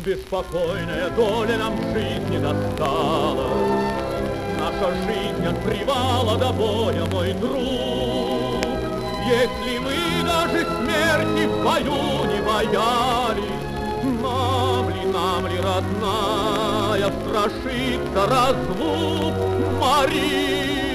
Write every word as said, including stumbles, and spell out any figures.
Беспокойная доля нам жизни досталась. Наша жизнь от привала до боя, мой друг. Если вы даже смерти в бою не боялись, нам ли, нам ли, родная, страшится разлук, Мария?